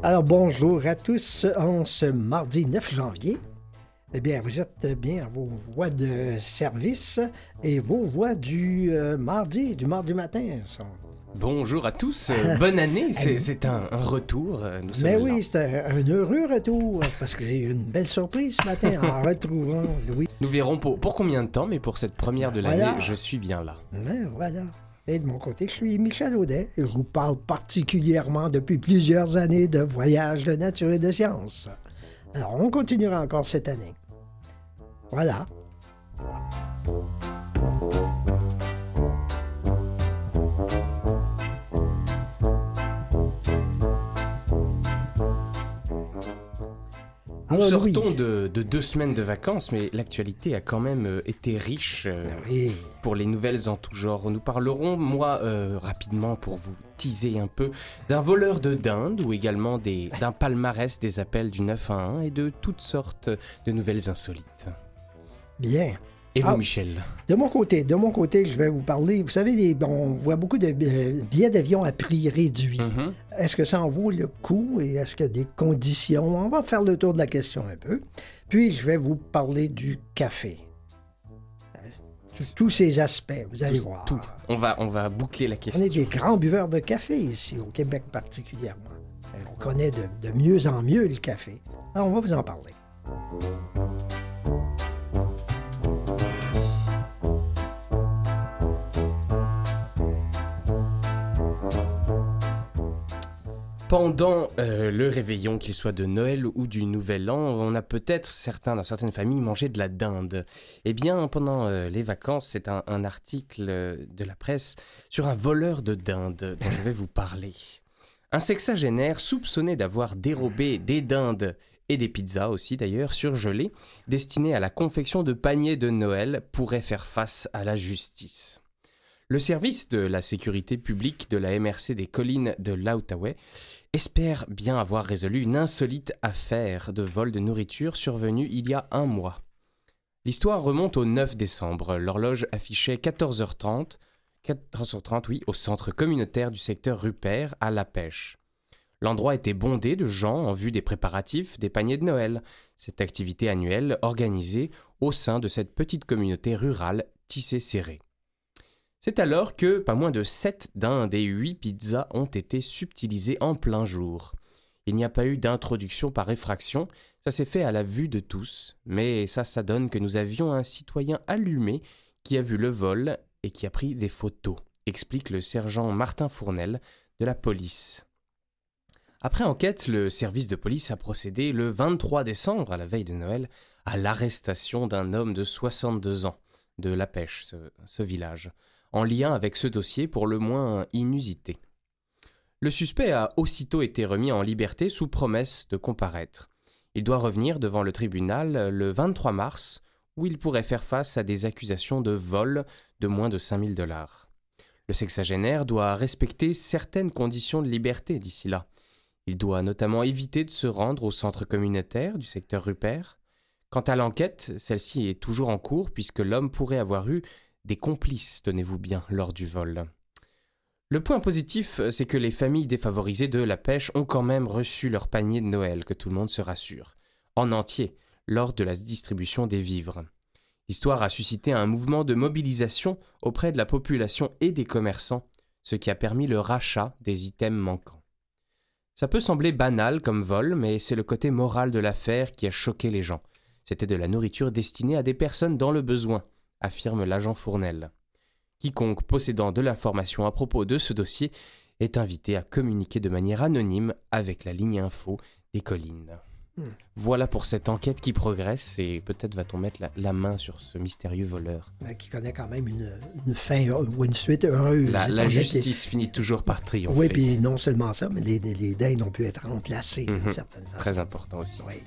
Alors, bonjour à tous. En ce mardi 9 janvier, eh bien, vous êtes bien à vos voix de service et vos voix du mardi matin. Bonjour à tous, bonne année, c'est un retour. Nous sommes Mais là. oui, c'est un heureux retour parce que j'ai eu une belle surprise ce matin en retrouvant Louis. Nous verrons pour combien de temps, mais pour cette première de l'année, je suis bien là. Mais voilà. Et de mon côté, je suis Michel Audet et je vous parle particulièrement depuis plusieurs années de voyages de nature et de sciences. Alors, on continuera encore cette année. Voilà. Nous Alors, sortons Louis. de 2 semaines de vacances, mais l'actualité a quand même été riche Oui. pour les nouvelles en tout genre. Nous parlerons, rapidement pour vous teaser un peu, d'un voleur de dinde ou également d'un palmarès des appels du 911 et de toutes sortes de nouvelles insolites. Bien. Et vous, Michel? De mon côté, je vais vous parler. Vous savez, on voit beaucoup de billets d'avion à prix réduit. Mm-hmm. Est-ce que ça en vaut le coup et est-ce qu'il y a des conditions? On va faire le tour de la question un peu. Puis, je vais vous parler du café. Tous ces aspects, vous allez voir. Tout. On va boucler la On question. est des grands buveurs de café ici, au Québec particulièrement. On connaît de mieux en mieux le café. Alors, on va vous en parler. Pendant le réveillon, qu'il soit de Noël ou du Nouvel An, on a peut-être dans certaines familles, mangé de la dinde. Eh bien, pendant les vacances, c'est un article de la presse sur un voleur de dinde dont je vais vous parler. Un sexagénaire soupçonné d'avoir dérobé des dindes et des pizzas aussi d'ailleurs, surgelées, destinées à la confection de paniers de Noël, pourrait faire face à la justice. Le service de la sécurité publique de la MRC des collines de l'Outaouais espère bien avoir résolu une insolite affaire de vol de nourriture survenue il y a 1 mois. L'histoire remonte au 9 décembre. L'horloge affichait 14h30, au centre communautaire du secteur Rupert, à La Pêche. L'endroit était bondé de gens en vue des préparatifs des paniers de Noël, cette activité annuelle organisée au sein de cette petite communauté rurale tissée serrée. C'est alors que pas moins de 7 dindes et 8 pizzas ont été subtilisées en plein jour. Il n'y a pas eu d'introduction par effraction, ça s'est fait à la vue de tous, mais ça donne que nous avions un citoyen allumé qui a vu le vol et qui a pris des photos, explique le sergent Martin Fournel de la police. Après enquête, le service de police a procédé le 23 décembre, à la veille de Noël, à l'arrestation d'un homme de 62 ans de La Pêche, ce village, en lien avec ce dossier pour le moins inusité. Le suspect a aussitôt été remis en liberté sous promesse de comparaître. Il doit revenir devant le tribunal le 23 mars, où il pourrait faire face à des accusations de vol de moins de 5 000 $. Le sexagénaire doit respecter certaines conditions de liberté d'ici là. Il doit notamment éviter de se rendre au centre communautaire du secteur Rupert. Quant à l'enquête, celle-ci est toujours en cours puisque l'homme pourrait avoir eu des complices, tenez-vous bien, lors du vol. Le point positif, c'est que les familles défavorisées de La Pêche ont quand même reçu leur panier de Noël, que tout le monde se rassure, en entier, lors de la distribution des vivres. L'histoire a suscité un mouvement de mobilisation auprès de la population et des commerçants, ce qui a permis le rachat des items manquants. Ça peut sembler banal comme vol, mais c'est le côté moral de l'affaire qui a choqué les gens. C'était de la nourriture destinée à des personnes dans le besoin, affirme l'agent Fournel. Quiconque possédant de l'information à propos de ce dossier est invité à communiquer de manière anonyme avec la ligne info des collines. Voilà pour cette enquête qui progresse et peut-être va-t-on mettre la main sur ce mystérieux voleur. Qui connaît quand même une fin ou une suite heureuse. La justice finit toujours par triompher. Oui, puis non seulement ça, mais les dindes ont pu être remplacées d'une certaine façon. Très important aussi. Oui.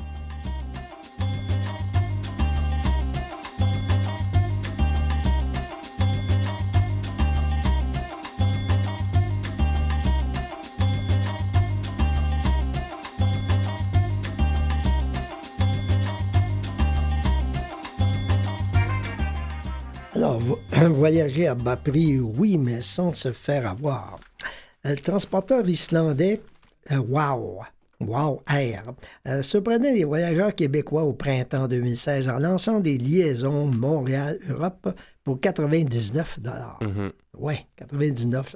Alors, voyager à bas prix, oui, mais sans se faire avoir. Le transporteur islandais, Wow, Wow Air surprenait les voyageurs québécois au printemps 2016 en lançant des liaisons Montréal-Europe pour 99 Mhm. Oui, 99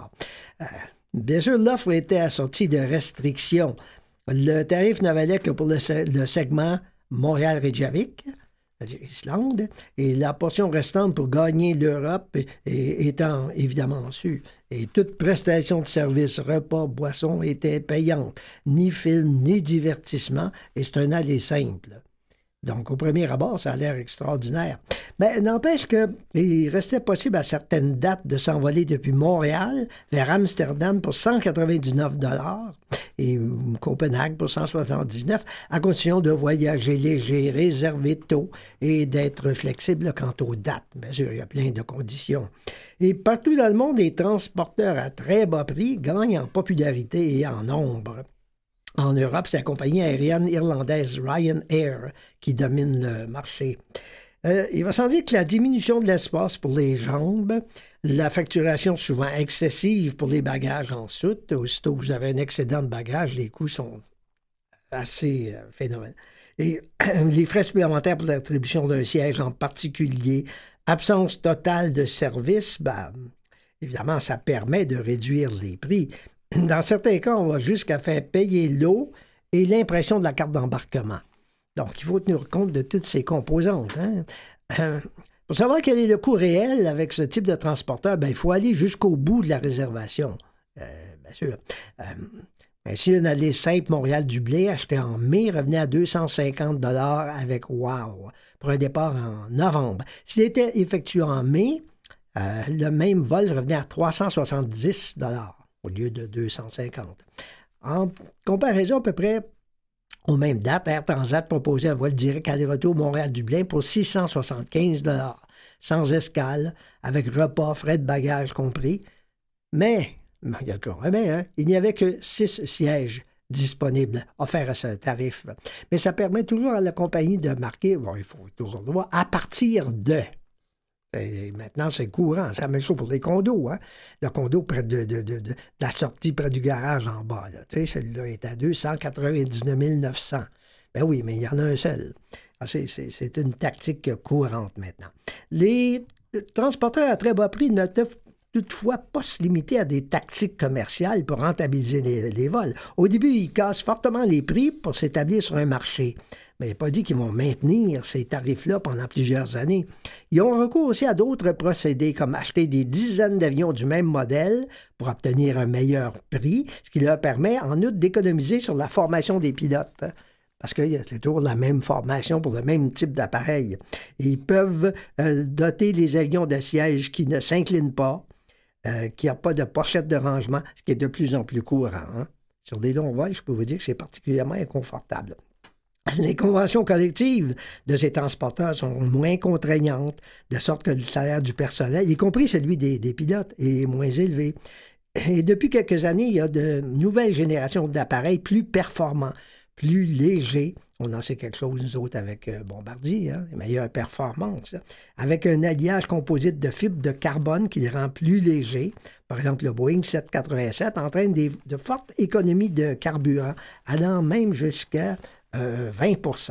Bien sûr, l'offre était assortie de restrictions. Le tarif ne valait que pour le segment Montréal-Reykjavik, c'est-à-dire Islande, et la portion restante pour gagner l'Europe étant évidemment sûre. Et toute prestation de services, repas, boissons était payante. Ni film, ni divertissement, et c'est un aller simple. Donc, au premier abord, ça a l'air extraordinaire. Mais n'empêche qu'il restait possible à certaines dates de s'envoler depuis Montréal vers Amsterdam pour 199 et Copenhague pour 179 à condition de voyager léger, réserver tôt et d'être flexible quant aux dates. Bien sûr, il y a plein de conditions. Et partout dans le monde, les transporteurs à très bas prix gagnent en popularité et en nombre. En Europe, c'est la compagnie aérienne irlandaise Ryanair qui domine le marché. Il va sans dire que la diminution de l'espace pour les jambes, la facturation souvent excessive pour les bagages en soute, aussitôt que vous avez un excédent de bagages, les coûts sont assez phénoménaux. Et les frais supplémentaires pour l'attribution d'un siège en particulier, absence totale de service, évidemment, ça permet de réduire les prix. Dans certains cas, on va jusqu'à faire payer l'eau et l'impression de la carte d'embarquement. Donc, il faut tenir compte de toutes ces composantes. Pour savoir quel est le coût réel avec ce type de transporteur, il faut aller jusqu'au bout de la réservation. Bien sûr. Si un aller simple Montréal-Dublin acheté en mai revenait à 250 avec Wow pour un départ en novembre. S'il était effectué en mai, le même vol revenait à 370 au lieu de 250. En comparaison, à peu près aux mêmes dates, Air Transat proposait un vol direct aller-retour Montréal-Dublin pour 675 sans escale, avec repas, frais de bagages compris. Mais, il y a toujours un mais, il n'y avait que 6 sièges disponibles offerts à ce tarif. Mais ça permet toujours à la compagnie de marquer, il faut toujours le voir, à partir de... Et maintenant, c'est courant. C'est la même chose pour les condos. Le condo près de la sortie près du garage en bas. Celui-là est à 299 900. Ben oui, mais il y en a un seul. C'est une tactique courante maintenant. Les transporteurs à très bas prix ne peuvent toutefois pas se limiter à des tactiques commerciales pour rentabiliser les vols. Au début, ils cassent fortement les prix pour s'établir sur un marché. Mais il n'est pas dit qu'ils vont maintenir ces tarifs-là pendant plusieurs années. Ils ont recours aussi à d'autres procédés, comme acheter des dizaines d'avions du même modèle pour obtenir un meilleur prix, ce qui leur permet en outre d'économiser sur la formation des pilotes. Parce qu'il y a toujours la même formation pour le même type d'appareil. Et ils peuvent doter les avions de sièges qui ne s'inclinent pas, qui n'ont pas de pochette de rangement, ce qui est de plus en plus courant. Sur des longs vols, je peux vous dire que c'est particulièrement inconfortable. Les conventions collectives de ces transporteurs sont moins contraignantes, de sorte que le salaire du personnel, y compris celui des pilotes, est moins élevé. Et depuis quelques années, il y a de nouvelles générations d'appareils plus performants, plus légers. On en sait quelque chose, nous autres, avec Bombardier, meilleure performance. Avec un alliage composite de fibres de carbone qui les rend plus légers. Par exemple, le Boeing 787 entraîne de fortes économies de carburant, allant même jusqu'à 20%.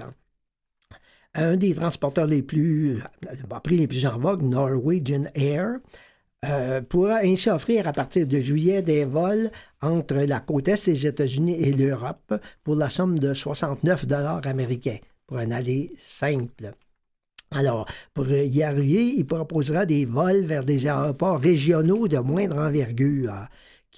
Un des transporteurs les plus en vogue, Norwegian Air, pourra ainsi offrir à partir de juillet des vols entre la côte est des États-Unis et l'Europe pour la somme de 69 américains pour un aller simple. Alors, pour y arriver, il proposera des vols vers des aéroports régionaux de moindre envergure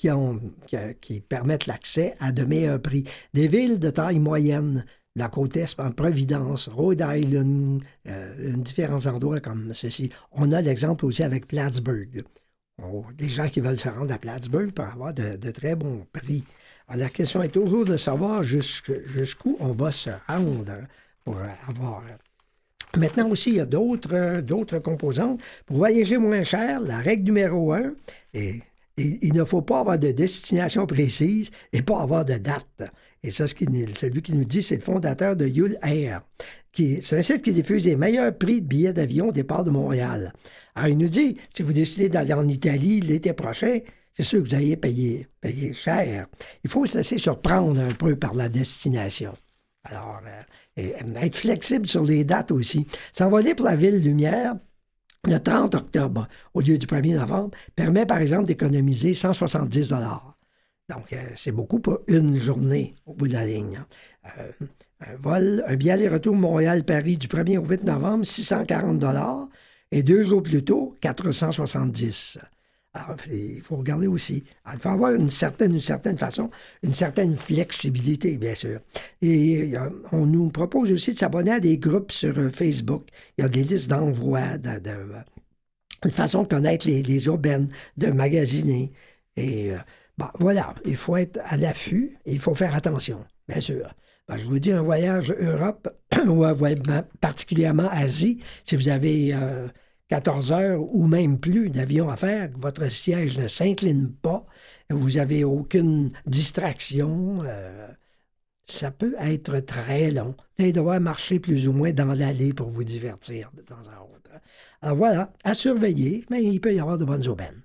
qui permettent l'accès à de meilleurs prix. Des villes de taille moyenne, la côte est, en Providence, Rhode Island, différents endroits comme ceci. On a l'exemple aussi avec Plattsburgh. Les gens qui veulent se rendre à Plattsburgh peuvent avoir de très bons prix. Alors, la question est toujours de savoir jusqu'où on va se rendre pour avoir... Maintenant aussi, il y a d'autres composantes. Pour voyager moins cher, la règle numéro 1 est... Il ne faut pas avoir de destination précise et pas avoir de date. Et ça, celui qui nous dit, c'est le fondateur de Yule Air. C'est un site qui diffuse les meilleurs prix de billets d'avion au départ de Montréal. Alors, il nous dit, si vous décidez d'aller en Italie l'été prochain, c'est sûr que vous allez payer cher. Il faut se laisser surprendre un peu par la destination. Alors, être flexible sur les dates aussi. S'envoler pour la Ville Lumière, le 30 octobre, au lieu du 1er novembre, permet par exemple d'économiser 170 Donc, c'est beaucoup pour une journée au bout de la ligne. Un billet aller-retour Montréal-Paris du 1er au 8 novembre, 640 et 2 jours plus tôt, 470. Alors, il faut regarder aussi. Alors, il faut avoir une certaine façon, une certaine flexibilité, bien sûr. Et on nous propose aussi de s'abonner à des groupes sur Facebook. Il y a des listes d'envoi, une façon de connaître les urbaines, de magasiner. Et voilà, il faut être à l'affût et il faut faire attention, bien sûr. Je vous dis, un voyage Europe ou particulièrement Asie, si vous avez 14 heures ou même plus d'avion à faire, que votre siège ne s'incline pas, vous n'avez aucune distraction, ça peut être très long. Vous allez devoir marcher plus ou moins dans l'allée pour vous divertir de temps en autre. Alors voilà, à surveiller, mais il peut y avoir de bonnes aubaines.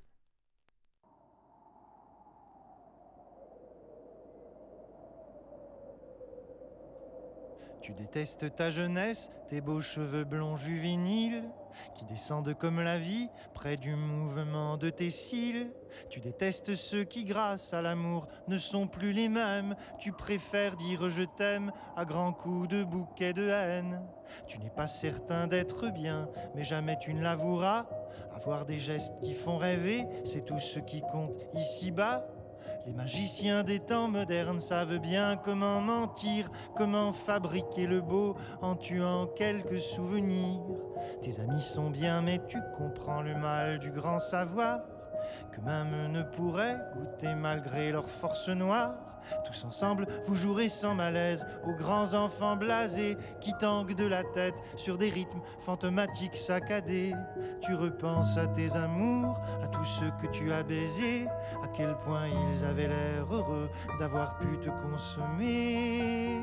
Tu détestes ta jeunesse, tes beaux cheveux blonds juvéniles, qui descendent comme la vie, près du mouvement de tes cils. Tu détestes ceux qui, grâce à l'amour, ne sont plus les mêmes. Tu préfères dire je t'aime à grands coups de bouquet de haine. Tu n'es pas certain d'être bien, mais jamais tu ne l'avoueras. Avoir des gestes qui font rêver, c'est tout ce qui compte ici-bas. Les magiciens des temps modernes savent bien comment mentir, comment fabriquer le beau en tuant quelques souvenirs. Tes amis sont bien, mais tu comprends le mal du grand savoir, que même ne pourraient goûter malgré leur force noire. Tous ensemble, vous jouerez sans malaise aux grands enfants blasés qui tanguent de la tête sur des rythmes fantomatiques saccadés. Tu repenses à tes amours, à tous ceux que tu as baisés, à quel point ils avaient l'air heureux d'avoir pu te consommer.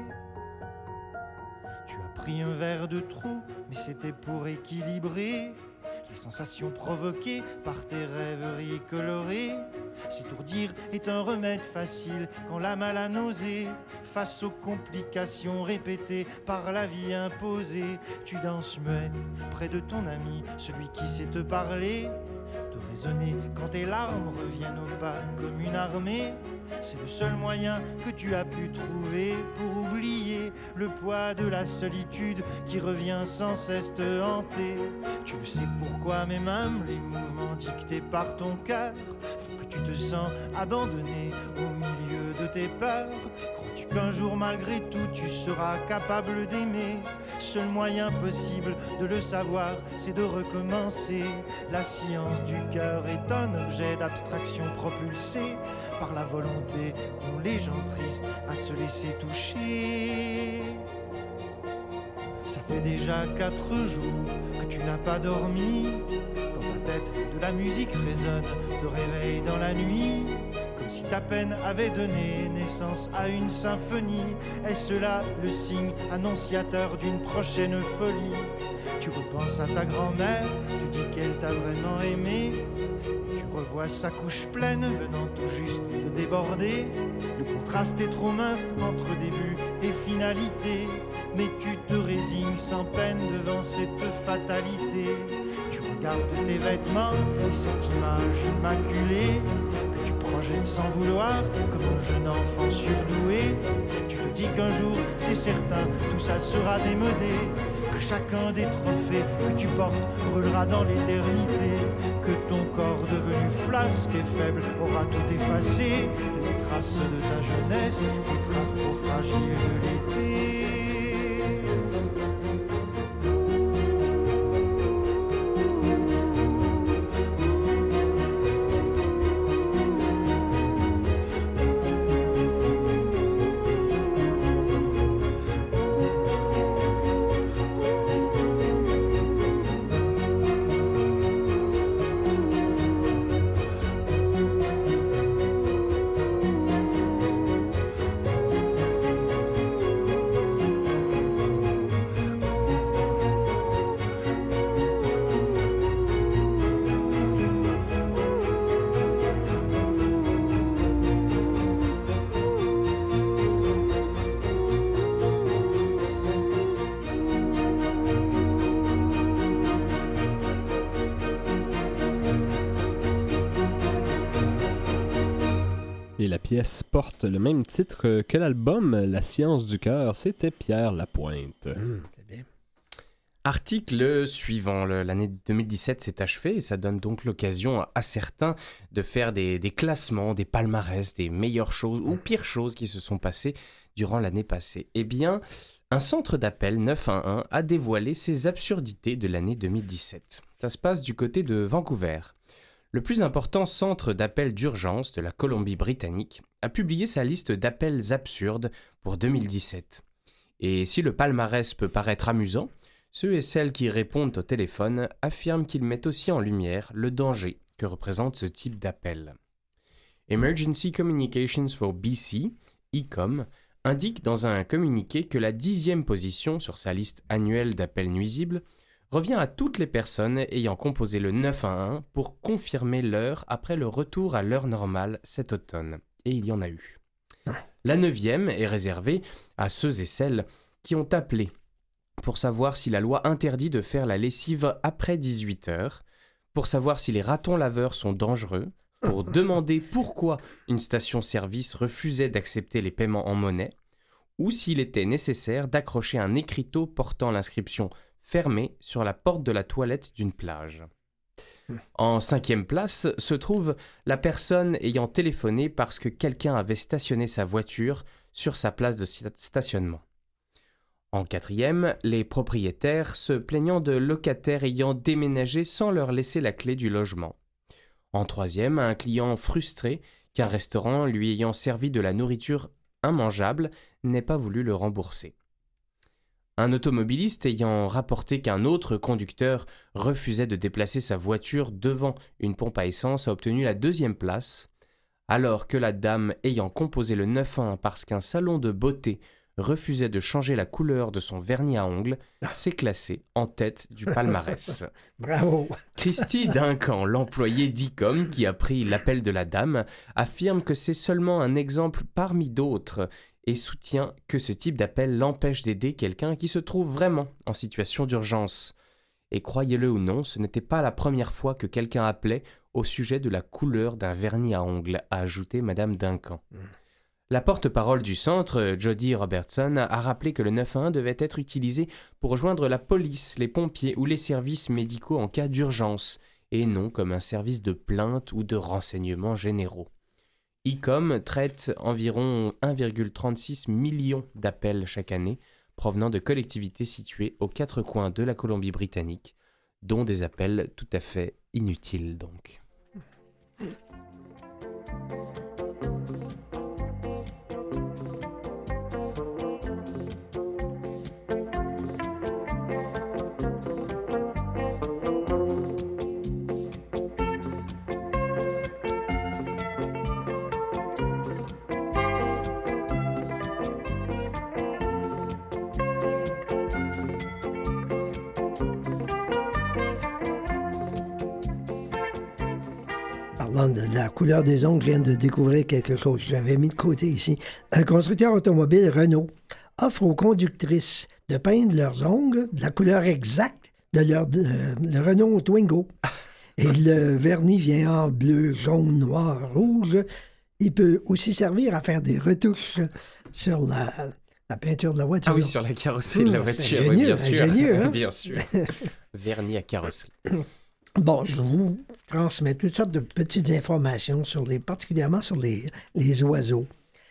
Tu as pris un verre de trop, mais c'était pour équilibrer les sensations provoquées par tes rêveries colorées. S'étourdir est un remède facile quand l'âme a la nausée. Face aux complications répétées par la vie imposée, tu danses muet près de ton ami, celui qui sait te parler, te raisonner quand tes larmes reviennent au pas comme une armée. C'est le seul moyen que tu as pu trouver pour oublier le poids de la solitude qui revient sans cesse te hanter. Tu le sais pourquoi, mais même les mouvements dictés par ton cœur font que tu te sens abandonné au milieu de tes peurs. Crois-tu qu'un jour malgré tout tu seras capable d'aimer? Seul moyen possible de le savoir, c'est de recommencer. La science du cœur est un objet d'abstraction propulsé par la volonté qu'ont les gens tristes à se laisser toucher. Ça fait déjà 4 jours que tu n'as pas dormi. Dans ta tête de la musique résonne, te réveille dans la nuit, comme si ta peine avait donné naissance à une symphonie. Est-ce là le signe annonciateur d'une prochaine folie? Tu repenses à ta grand-mère, tu dis qu'elle t'a vraiment aimé. Tu revois sa couche pleine venant tout juste de déborder. Le contraste est trop mince entre début et finalité, mais tu te résignes sans peine devant cette fatalité. Tu regardes tes vêtements et cette image immaculée que tu projettes sans vouloir comme un jeune enfant surdoué. Tu te dis qu'un jour, c'est certain, tout ça sera démodé, que chacun des trophées que tu portes brûlera dans l'éternité, que ton corps devenu flasque et faible aura tout effacé, les traces de ta jeunesse, les traces trop fragiles de l'été. Et la pièce porte le même titre que l'album La science du cœur. C'était Pierre Lapointe. C'est bien. Article suivant, l'année 2017 s'est achevée et ça donne donc l'occasion à certains de faire des classements, des palmarès, des meilleures choses ou pires choses qui se sont passées durant l'année passée. Eh bien, un centre d'appel 911 a dévoilé ses absurdités de l'année 2017. Ça se passe du côté de Vancouver. Le plus important centre d'appel d'urgence de la Colombie-Britannique a publié sa liste d'appels absurdes pour 2017. Et si le palmarès peut paraître amusant, ceux et celles qui répondent au téléphone affirment qu'il met aussi en lumière le danger que représente ce type d'appel. Emergency Communications for BC, ECOM, indique dans un communiqué que la 10e position sur sa liste annuelle d'appels nuisibles revient à toutes les personnes ayant composé le 911 pour confirmer l'heure après le retour à l'heure normale cet automne. Et il y en a eu. La 9e est réservée à ceux et celles qui ont appelé pour savoir si la loi interdit de faire la lessive après 18h, pour savoir si les ratons laveurs sont dangereux, pour demander pourquoi une station-service refusait d'accepter les paiements en monnaie, ou s'il était nécessaire d'accrocher un écriteau portant l'inscription « Fermé » sur la porte de la toilette d'une plage. En 5e place se trouve la personne ayant téléphoné parce que quelqu'un avait stationné sa voiture sur sa place de stationnement. En 4e, les propriétaires se plaignant de locataires ayant déménagé sans leur laisser la clé du logement. En 3e, un client frustré qu'un restaurant lui ayant servi de la nourriture immangeable n'ait pas voulu le rembourser. Un automobiliste ayant rapporté qu'un autre conducteur refusait de déplacer sa voiture devant une pompe à essence a obtenu la 2e place, alors que la dame ayant composé le 911 parce qu'un salon de beauté refusait de changer la couleur de son vernis à ongles, s'est classée en tête du palmarès. Bravo! Christy Duncan, l'employé d'ICOM qui a pris l'appel de la dame, affirme que c'est seulement un exemple parmi d'autres et soutient que ce type d'appel l'empêche d'aider quelqu'un qui se trouve vraiment en situation d'urgence. Et croyez-le ou non, ce n'était pas la première fois que quelqu'un appelait au sujet de la couleur d'un vernis à ongles, a ajouté Madame Duncan. La porte-parole du centre, Jody Robertson, a rappelé que le 911 devait être utilisé pour rejoindre la police, les pompiers ou les services médicaux en cas d'urgence, et non comme un service de plainte ou de renseignements généraux. ICOM traite environ 1,36 million d'appels chaque année provenant de collectivités situées aux 4 coins de la Colombie-Britannique, dont des appels tout à fait inutiles donc. Parlant de la couleur des ongles, je viens de découvrir quelque chose que j'avais mis de côté ici. Un constructeur automobile, Renault, offre aux conductrices de peindre leurs ongles de la couleur exacte de le Renault Twingo. Et le vernis vient en bleu, jaune, noir, rouge. Il peut aussi servir à faire des retouches sur la peinture de la voiture. Ah oui, sur la carrosserie de la voiture, ingénieux, oui, bien sûr. ingénieux, hein? Bien sûr. Vernis à carrosserie. Bon, je vous transmets toutes sortes de petites informations particulièrement sur les oiseaux.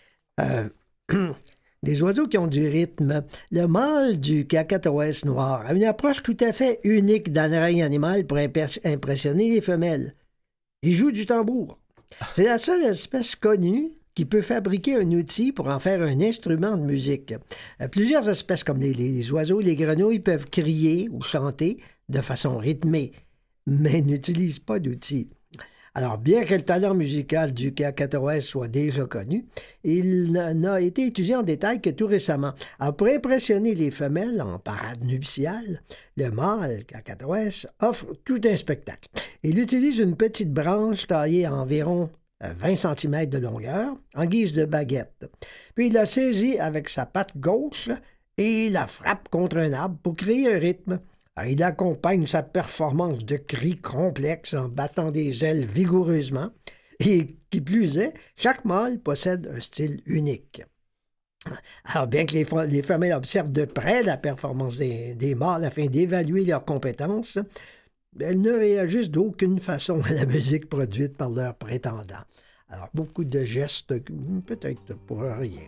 Des oiseaux qui ont du rythme. Le mâle du cacatoès noir a une approche tout à fait unique dans le règne animal pour impressionner les femelles. Il joue du tambour. C'est la seule espèce connue qui peut fabriquer un outil pour en faire un instrument de musique. Plusieurs espèces comme les oiseaux, les grenouilles peuvent crier ou chanter de façon rythmée, mais n'utilisent pas d'outils. Alors, bien que le talent musical du cacatoès soit déjà connu, il n'a été étudié en détail que tout récemment. Alors, pour impressionner les femelles en parade nuptiale, le mâle cacatoès offre tout un spectacle. Il utilise une petite branche taillée à environ 20 cm de longueur, en guise de baguette. Puis il la saisit avec sa patte gauche et la frappe contre un arbre pour créer un rythme. Il accompagne sa performance de cris complexes en battant des ailes vigoureusement. Et Qui plus est, chaque mâle possède un style unique. Alors, bien que les femelles observent de près la performance des mâles afin d'évaluer leurs compétences, elles ne réagissent d'aucune façon à la musique produite par leurs prétendants. Alors, beaucoup de gestes, peut-être pour rien.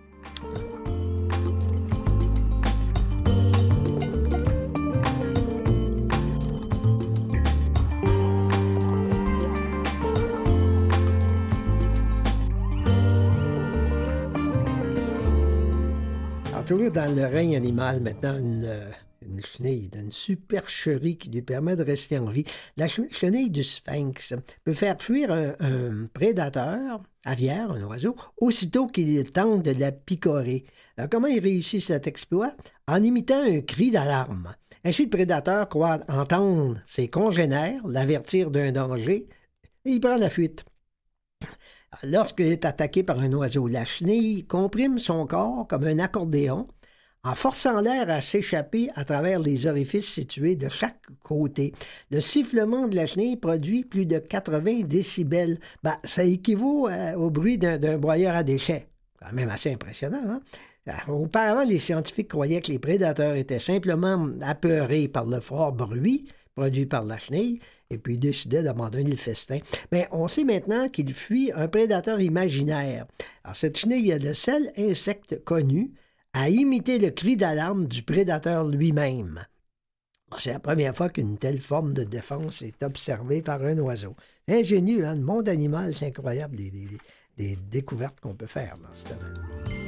Toujours dans le règne animal, maintenant, une chenille, une supercherie qui lui permet de rester en vie. La chenille du sphinx peut faire fuir un prédateur aviaire, un oiseau, aussitôt qu'il tente de la picorer. Alors, comment il réussit cet exploit? En imitant un cri d'alarme. Ainsi, le prédateur croit entendre ses congénères l'avertir d'un danger et il prend la fuite. Lorsqu'il est attaqué par un oiseau, la chenille comprime son corps comme un accordéon en forçant l'air à s'échapper à travers les orifices situés de chaque côté. Le sifflement de la chenille produit plus de 80 décibels. Ça équivaut au bruit d'un broyeur à déchets. Quand même assez impressionnant, hein? Alors, auparavant, les scientifiques croyaient que les prédateurs étaient simplement apeurés par le fort bruit produit par la chenille, et puis décidait d'abandonner le festin. Mais on sait maintenant qu'il fuit un prédateur imaginaire. Alors, cette chenille est le seul insecte connu à imiter le cri d'alarme du prédateur lui-même. C'est la première fois qu'une telle forme de défense est observée par un oiseau. Ingénieux, hein? Le monde animal, c'est incroyable des découvertes qu'on peut faire dans ce domaine.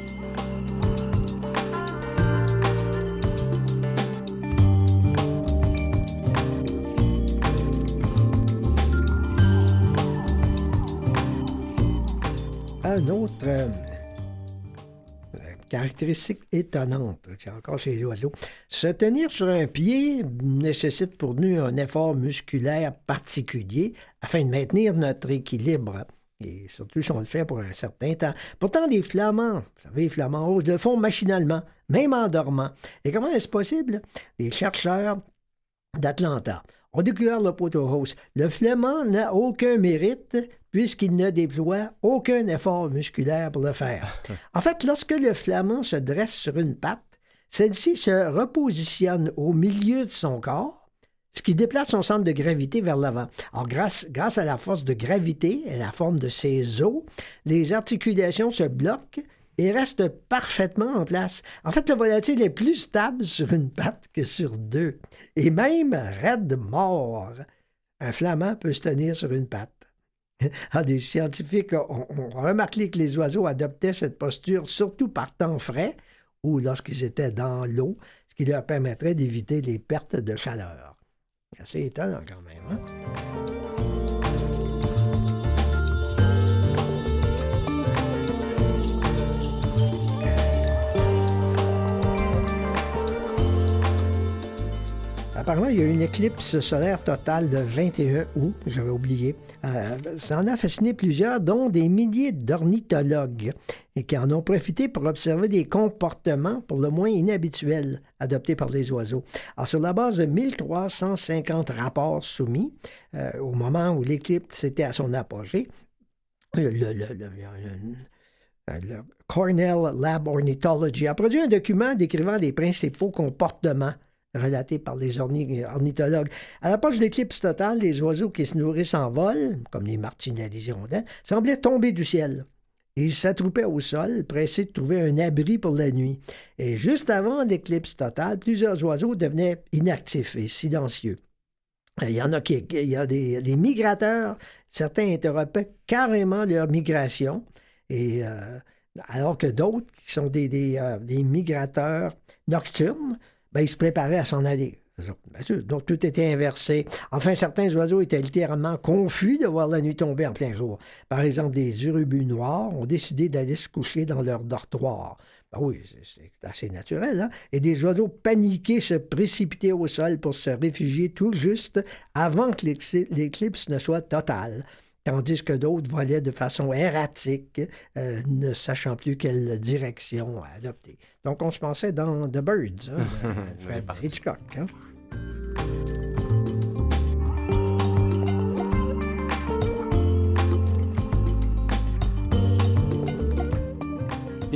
Une autre caractéristique étonnante, encore chez les oiseaux. Se tenir sur un pied nécessite pour nous un effort musculaire particulier afin de maintenir notre équilibre. Et surtout si on le fait pour un certain temps. Pourtant, les flamands, vous savez, les flamands roses, le font machinalement, même en dormant. Et comment est-ce possible? Les chercheurs d'Atlanta ont découvert le poteau-rose. Le flamand n'a aucun mérite puisqu'il ne déploie aucun effort musculaire pour le faire. En fait, lorsque le flamand se dresse sur une patte, celle-ci se repositionne au milieu de son corps, ce qui déplace son centre de gravité vers l'avant. Alors, grâce à la force de gravité et la forme de ses os, les articulations se bloquent et restent parfaitement en place. En fait, le volatile est plus stable sur une patte que sur deux. Et même raide mort, un flamand peut se tenir sur une patte. Des scientifiques ont remarqué que les oiseaux adoptaient cette posture surtout par temps frais ou lorsqu'ils étaient dans l'eau, ce qui leur permettrait d'éviter les pertes de chaleur. C'est assez étonnant quand même, hein? Apparemment, il y a eu une éclipse solaire totale le 21 août, j'avais oublié. Ça en a fasciné plusieurs, dont des milliers d'ornithologues, et qui en ont profité pour observer des comportements pour le moins inhabituels adoptés par les oiseaux. Alors, sur la base de 1350 rapports soumis, au moment où l'éclipse était à son apogée, le Cornell Lab Ornithology a produit un document décrivant les principaux comportements relatés par les ornithologues. À l'approche de l'éclipse totale, les oiseaux qui se nourrissent en vol, comme les martinets et les hirondelles, semblaient tomber du ciel. Ils s'attroupaient au sol, pressés de trouver un abri pour la nuit. Et juste avant l'éclipse totale, plusieurs oiseaux devenaient inactifs et silencieux. Il y a des migrateurs, certains interrompaient carrément leur migration, et alors que d'autres, qui sont des migrateurs nocturnes, ils se préparaient à s'en aller. Donc, tout était inversé. Enfin, certains oiseaux étaient littéralement confus de voir la nuit tomber en plein jour. Par exemple, des urubus noirs ont décidé d'aller se coucher dans leur dortoir. Oui, c'est assez naturel, hein? Et des oiseaux paniqués se précipitaient au sol pour se réfugier tout juste avant que l'éclipse ne soit totale. Tandis que d'autres volaient de façon erratique, ne sachant plus quelle direction adopter. Donc, on se pensait dans The Birds, hein, de Fred Hitchcock. Hein?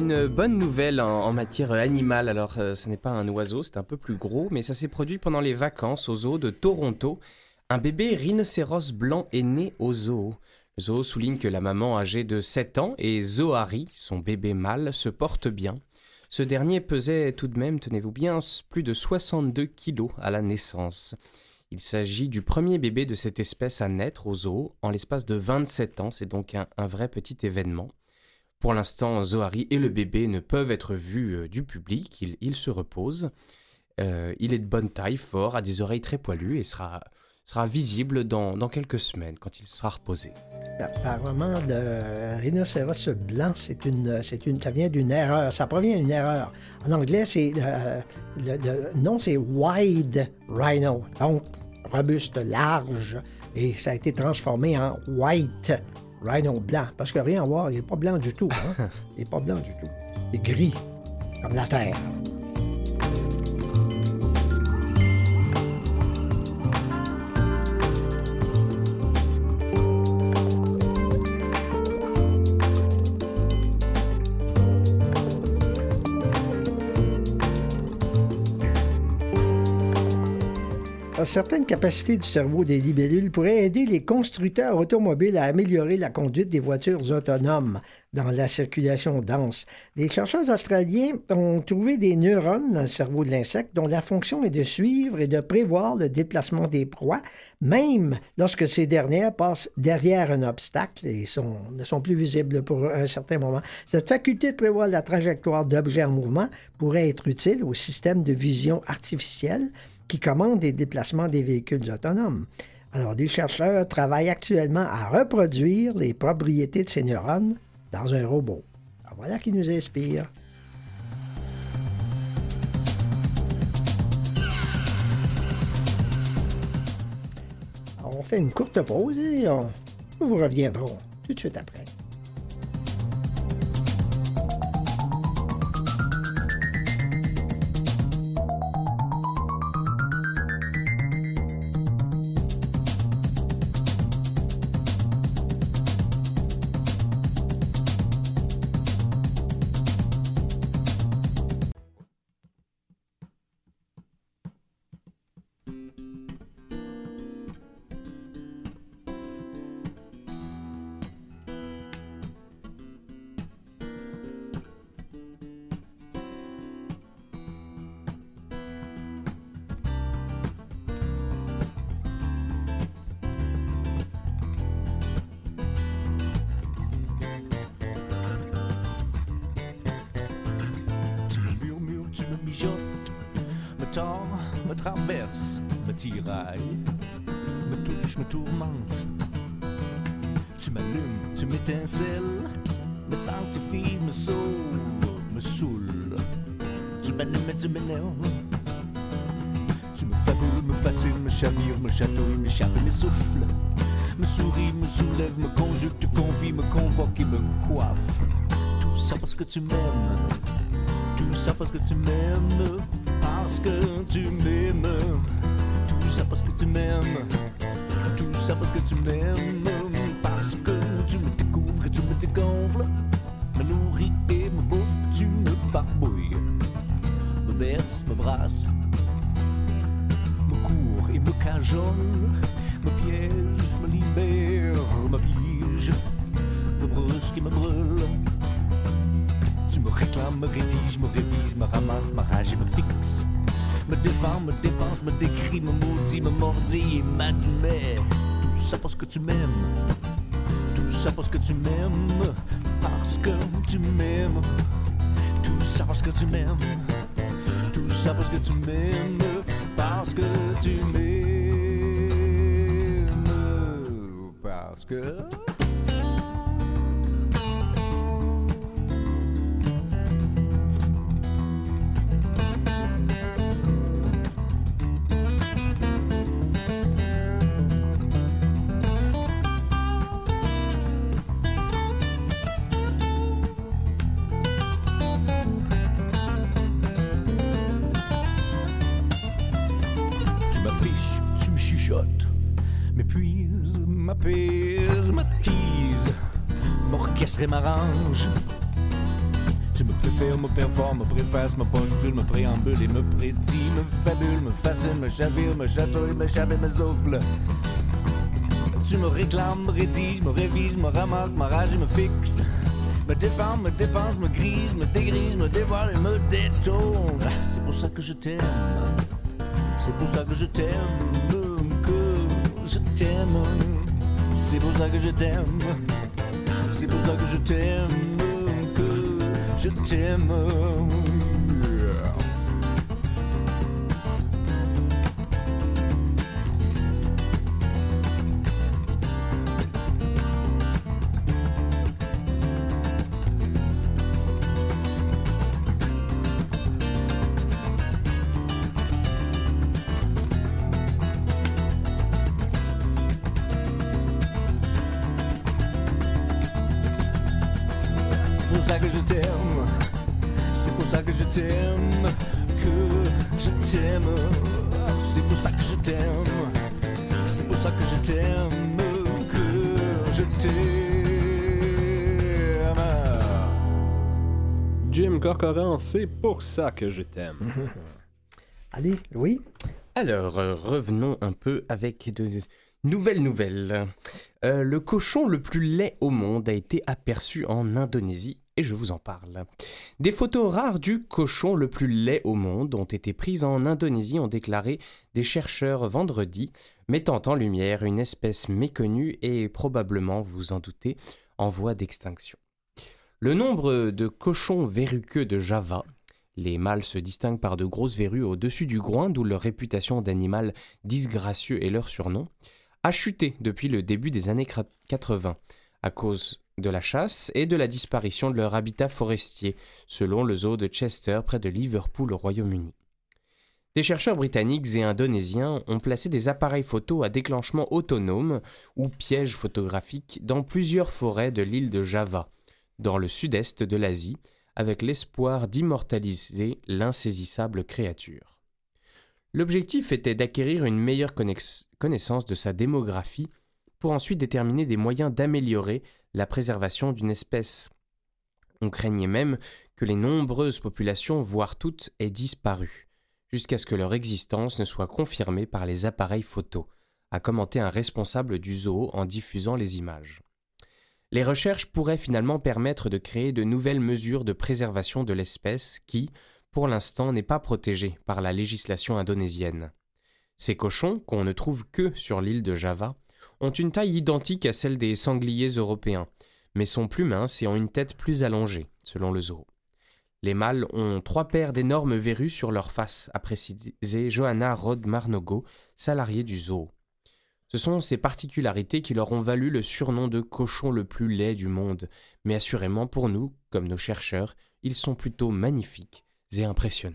Une bonne nouvelle en matière animale. Alors, ce n'est pas un oiseau, c'est un peu plus gros, mais ça s'est produit pendant les vacances au zoo de Toronto. Un bébé rhinocéros blanc est né au zoo. Le zoo souligne que la maman âgée de 7 ans et Zohari, son bébé mâle, se porte bien. Ce dernier pesait tout de même, tenez-vous bien, plus de 62 kilos à la naissance. Il s'agit du premier bébé de cette espèce à naître au zoo en l'espace de 27 ans. C'est donc un vrai petit événement. Pour l'instant, Zohari et le bébé ne peuvent être vus du public. Il se repose. Il est de bonne taille, fort, a des oreilles très poilues et sera visible dans quelques semaines quand il sera reposé. Apparemment, le rhinocéros blanc, ça vient d'une erreur. Ça provient d'une erreur. En anglais, le nom, c'est Wide Rhino. Donc, robuste, large. Et ça a été transformé en White Rhino blanc. Parce que rien à voir, il n'est pas blanc du tout. Hein? Il n'est pas blanc du tout. Il est gris, comme la terre. Certaines capacités du cerveau des libellules pourraient aider les constructeurs automobiles à améliorer la conduite des voitures autonomes dans la circulation dense. Des chercheurs australiens ont trouvé des neurones dans le cerveau de l'insecte dont la fonction est de suivre et de prévoir le déplacement des proies, même lorsque ces dernières passent derrière un obstacle et ne sont plus visibles pour un certain moment. Cette faculté de prévoir la trajectoire d'objets en mouvement pourrait être utile au système de vision artificielle qui commande les déplacements des véhicules autonomes. Alors, des chercheurs travaillent actuellement à reproduire les propriétés de ces neurones dans un robot. Alors, voilà qui nous inspire. Alors, on fait une courte pause et nous vous reviendrons tout de suite après. Me traverse, me tiraille, me touche, me tourmente. Tu m'allumes, tu m'étincelles, me sanctifie, me sauve, me saoule. Tu m'allumes et tu m'énerves. Tu me fabules, me fascines, me chavire, me chatouille, m'échappe, me souffle. Me souris, me soulève, me conjugue, te convie, me convoque et me coiffe. Tout ça parce que tu m'aimes. Tout ça parce que tu m'aimes. Parce que tu m'aimes, tout ça parce que tu m'aimes, tout ça parce que tu m'aimes, parce que tu me découvres et tu me dégonfles, me nourris et me bouffe, tu me barbouilles, me berce, me brasse, me court et me cajole, me piège, me libère, me pige, me brusque et me brûle. Tu me réclames, me rédige, me révise, me ramasse, m'arrache et me fixe. Me défend, me dépense, me décrit, me maudit, me mordit et m'admet. Tout ça parce que tu m'aimes. Tout ça parce que tu m'aimes. Parce que tu m'aimes. Tout ça parce que tu m'aimes. Tout ça parce que tu m'aimes. Parce que tu m'aimes. Parce que... m'épuise, m'apaise, m'attise, m'orchestre et m'arrange. Tu me préfères, me performe, me préface, me postule, me préambule et me prédit, me fabule, me fascine, me chavire, me chatouille, me chape et me souffle. Tu me réclames, me rédige, me révise, me ramasse, m'arrache et me fixe. Me défend, me dépense, me grise, me dégrise, me dévoile et me détourne. C'est pour ça que je t'aime. C'est pour ça que je t'aime. Que je t'aime. C'est pour ça que je t'aime. C'est pour ça que je t'aime. Que je t'aime. C'est pour ça que je t'aime, c'est pour ça que je t'aime, que je t'aime. C'est pour ça que je t'aime, c'est pour ça que je t'aime, que je t'aime. Jim Corcoran, c'est pour ça que je t'aime. Allez, oui. Alors, revenons un peu avec de nouvelles. Le cochon le plus laid au monde a été aperçu en Indonésie et je vous en parle. Des photos rares du cochon le plus laid au monde ont été prises en Indonésie, ont déclaré des chercheurs vendredi, mettant en lumière une espèce méconnue et probablement, vous en doutez, en voie d'extinction. Le nombre de cochons verruqueux de Java, les mâles se distinguent par de grosses verrues au-dessus du groin, d'où leur réputation d'animal disgracieux et leur surnom, a chuté depuis le début des années 80 à cause de la chasse et de la disparition de leur habitat forestier, selon le zoo de Chester près de Liverpool au Royaume-Uni. Des chercheurs britanniques et indonésiens ont placé des appareils photo à déclenchement autonome ou pièges photographiques dans plusieurs forêts de l'île de Java, dans le sud-est de l'Asie, avec l'espoir d'immortaliser l'insaisissable créature. L'objectif était d'acquérir une meilleure connaissance de sa démographie pour ensuite déterminer des moyens d'améliorer la préservation d'une espèce. On craignait même que les nombreuses populations, voire toutes, aient disparu, jusqu'à ce que leur existence ne soit confirmée par les appareils photo, a commenté un responsable du zoo en diffusant les images. Les recherches pourraient finalement permettre de créer de nouvelles mesures de préservation de l'espèce qui, pour l'instant, n'est pas protégée par la législation indonésienne. Ces cochons, qu'on ne trouve que sur l'île de Java, ont une taille identique à celle des sangliers européens, mais sont plus minces et ont une tête plus allongée, selon le zoo. Les mâles ont 3 paires d'énormes verrues sur leur face, a précisé Johanna Rod-Marnogo, salariée du zoo. Ce sont ces particularités qui leur ont valu le surnom de cochon le plus laid du monde, mais assurément pour nous, comme nos chercheurs, ils sont plutôt magnifiques et impressionnants.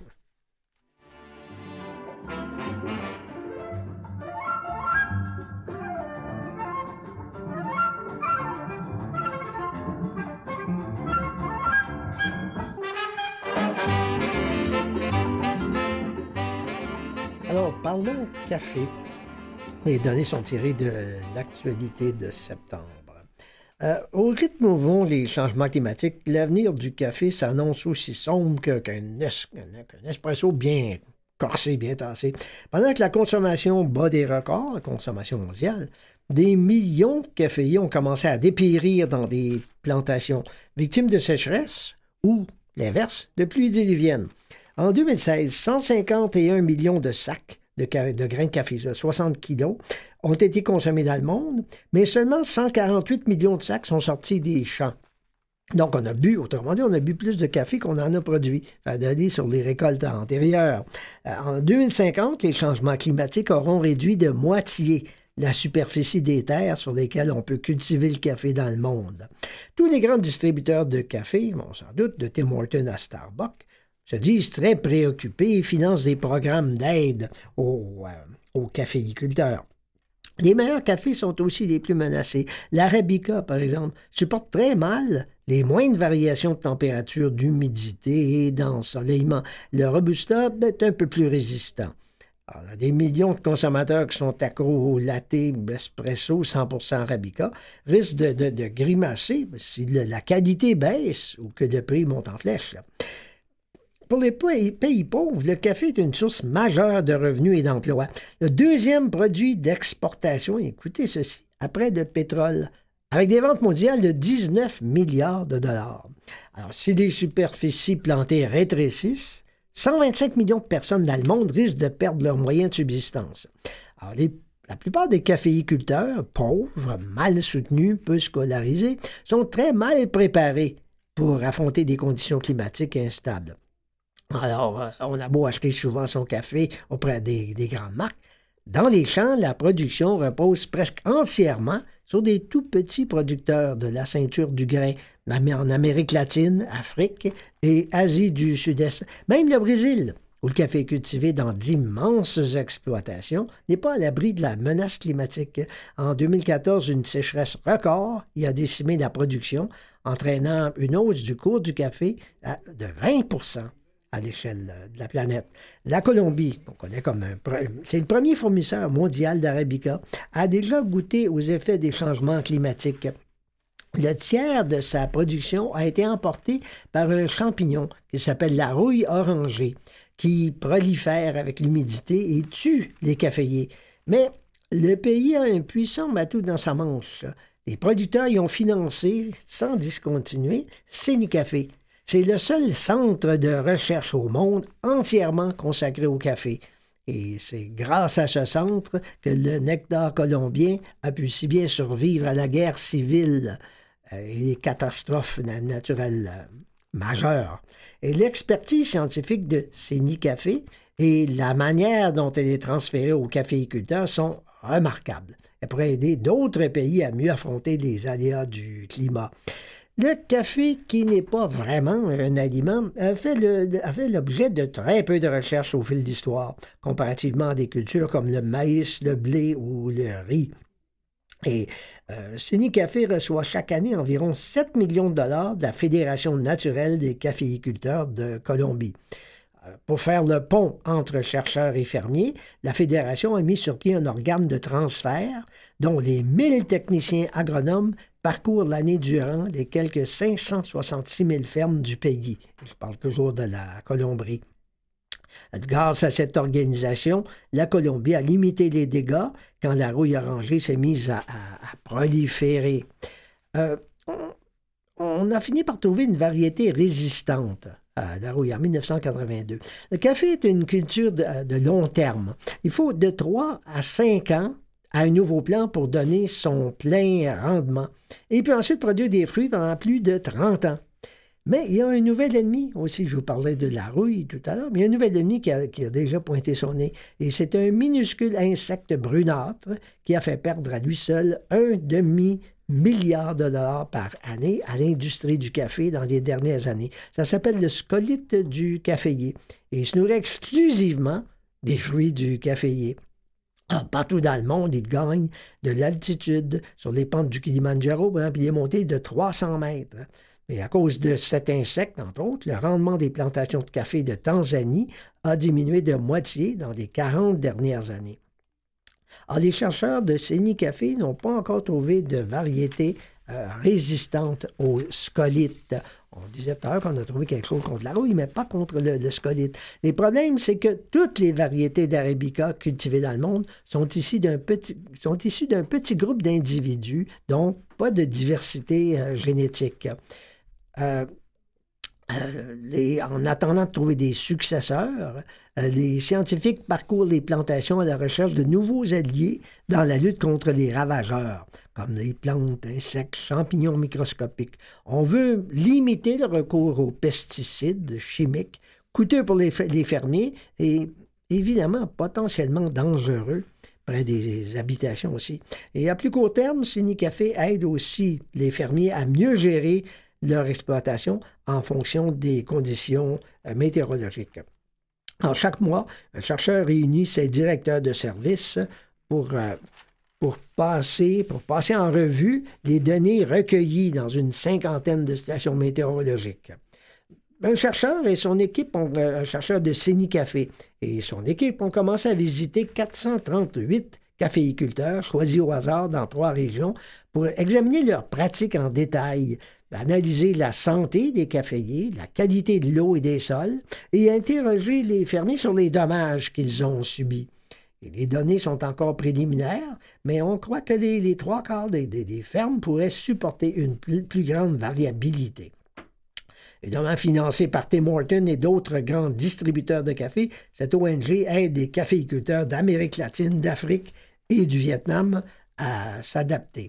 Alors, parlons café. Les données sont tirées de l'actualité de septembre. Au rythme où vont les changements climatiques, l'avenir du café s'annonce aussi sombre qu'un espresso bien corsé, bien tassé. Pendant que la consommation bat des records, la consommation mondiale, des millions de caféiers ont commencé à dépérir dans des plantations, victimes de sécheresse ou, l'inverse, de pluies diluviennes. En 2016, 151 millions de sacs de grains de café, 60 kilos, ont été consommés dans le monde, mais seulement 148 millions de sacs sont sortis des champs. Donc, on a bu, autrement dit, on a bu plus de café qu'on en a produit, à donner sur les récoltes antérieures. En 2050, les changements climatiques auront réduit de moitié la superficie des terres sur lesquelles on peut cultiver le café dans le monde. Tous les grands distributeurs de café, bon, sans doute, de Tim Hortons à Starbucks, se disent très préoccupés et financent des programmes d'aide aux caféiculteurs. Les meilleurs cafés sont aussi les plus menacés. L'Arabica, par exemple, supporte très mal les moindres variations de température, d'humidité et d'ensoleillement. Le Robusta est un peu plus résistant. Alors, des millions de consommateurs qui sont accros au latte, espresso, 100% Arabica, risquent de grimacer si la qualité baisse ou que le prix monte en flèche. Là. Pour les pays pauvres, le café est une source majeure de revenus et d'emplois. Le deuxième produit d'exportation, écoutez ceci, après le pétrole, avec des ventes mondiales de 19 milliards de dollars. Alors, si les superficies plantées rétrécissent, 125 millions de personnes dans le monde risquent de perdre leurs moyens de subsistance. Alors, la plupart des caféiculteurs, pauvres, mal soutenus, peu scolarisés, sont très mal préparés pour affronter des conditions climatiques instables. Alors, on a beau acheter souvent son café auprès des grandes marques. Dans les champs, la production repose presque entièrement sur des tout petits producteurs de la ceinture du grain, en Amérique latine, Afrique et Asie du Sud-Est. Même le Brésil, où le café est cultivé dans d'immenses exploitations, n'est pas à l'abri de la menace climatique. En 2014, une sécheresse record y a décimé la production, entraînant une hausse du cours du café de 20% à l'échelle de la planète. La Colombie, qu'on connaît comme c'est le premier fournisseur mondial d'Arabica, a déjà goûté aux effets des changements climatiques. Le tiers de sa production a été emporté par un champignon qui s'appelle la rouille orangée, qui prolifère avec l'humidité et tue les caféiers. Mais le pays a un puissant matou dans sa manche. Les producteurs y ont financé, sans discontinuer, Sénicafé. C'est le seul centre de recherche au monde entièrement consacré au café. Et c'est grâce à ce centre que le nectar colombien a pu si bien survivre à la guerre civile et les catastrophes naturelles majeures. Et l'expertise scientifique de Sénicafé et la manière dont elle est transférée aux caféiculteurs sont remarquables. Elle pourrait aider d'autres pays à mieux affronter les aléas du climat. Le café, qui n'est pas vraiment un aliment, a fait l'objet de très peu de recherches au fil d'histoire, comparativement à des cultures comme le maïs, le blé ou le riz. Et Sénicafé reçoit chaque année environ 7 millions de dollars de la Fédération naturelle des caféiculteurs de Colombie. Pour faire le pont entre chercheurs et fermiers, la Fédération a mis sur pied un organe de transfert dont les 1000 techniciens agronomes parcourent l'année durant les quelques 566 000 fermes du pays. Je parle toujours de la Colombie. Grâce à cette organisation, la Colombie a limité les dégâts quand la rouille orangée s'est mise à proliférer. On a fini par trouver une variété résistante à la rouille en 1982. Le café est une culture de long terme. Il faut de 3 à 5 ans à un nouveau plant pour donner son plein rendement. Et puis ensuite produire des fruits pendant plus de 30 ans. Mais il y a un nouvel ennemi aussi. Je vous parlais de la rouille tout à l'heure, mais il y a un nouvel ennemi qui a déjà pointé son nez. Et c'est un minuscule insecte brunâtre qui a fait perdre à lui seul 1,5 milliard de dollars par année à l'industrie du café dans les dernières années. Ça s'appelle le scolyte du caféier. Et il se nourrit exclusivement des fruits du caféier. Alors, partout dans le monde, il gagne de l'altitude. Sur les pentes du Kilimandjaro, par exemple, il est monté de 300 mètres. Et à cause de cet insecte, entre autres, le rendement des plantations de café de Tanzanie a diminué de moitié dans les 40 dernières années. Alors, les chercheurs de Sénicafé n'ont pas encore trouvé de variété résistante au scolyte. On disait tout à l'heure qu'on a trouvé quelque chose contre la rouille, mais pas contre le scolyte. Les problèmes, c'est que toutes les variétés d'Arabica cultivées dans le monde sont issues d'un petit groupe d'individus, donc pas de diversité génétique. En attendant de trouver des successeurs, les scientifiques parcourent les plantations à la recherche de nouveaux alliés dans la lutte contre les ravageurs, comme les plantes, insectes, champignons microscopiques. On veut limiter le recours aux pesticides chimiques, coûteux pour les fermiers et évidemment potentiellement dangereux près des habitations aussi. Et à plus court terme, Sénicafé aide aussi les fermiers à mieux gérer leur exploitation en fonction des conditions météorologiques. Alors, chaque mois, un chercheur réunit ses directeurs de service pour passer en revue les données recueillies dans une 50aine de stations météorologiques. Un chercheur et son équipe, un chercheur de Céni Café et son équipe ont commencé à visiter 438 caféiculteurs choisis au hasard dans 3 régions pour examiner leurs pratiques en détail, analyser la santé des caféiers, la qualité de l'eau et des sols et interroger les fermiers sur les dommages qu'ils ont subis. Et les données sont encore préliminaires, mais on croit que les 3/4 des fermes pourraient supporter une plus grande variabilité. Évidemment, financée par Tim Hortons et d'autres grands distributeurs de café, cette ONG aide les caféiculteurs d'Amérique latine, d'Afrique et du Vietnam à s'adapter.